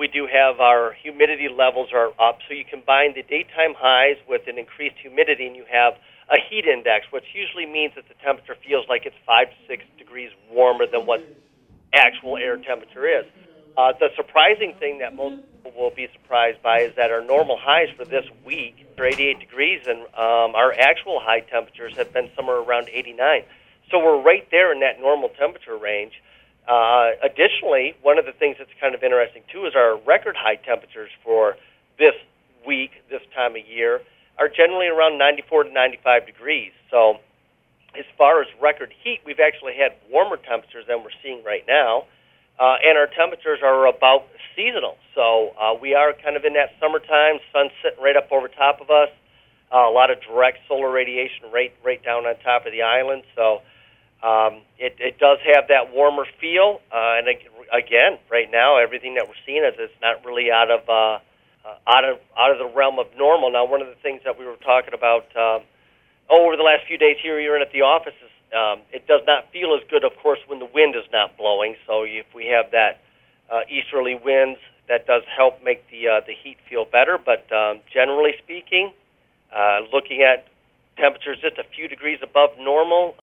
we do have our humidity levels are up, so you combine the daytime highs with an increased humidity, and you have a heat index, which usually means that the temperature feels like it's 5 to 6 degrees warmer than what actual air temperature is. The surprising thing that most people will be surprised by is that our normal highs for this week are 88 degrees, and our actual high temperatures have been somewhere around 89. So we're right there in that normal temperature range. Additionally, one of the things that's kind of interesting, too, is our record high temperatures for this week, this time of year, are generally around 94 to 95 degrees. So as far as record heat, we've actually had warmer temperatures than we're seeing right now, and our temperatures are about seasonal. So we are kind of in that summertime, sun sitting right up over top of us, a lot of direct solar radiation right down on top of the island. So it does have that warmer feel, and again, right now, everything that we're seeing is it's not really out of the realm of normal. Now, one of the things that we were talking about over the last few days here at the office is it does not feel as good, of course, when the wind is not blowing. So if we have that easterly winds, that does help make the heat feel better. But generally speaking, looking at temperatures just a few degrees above normal,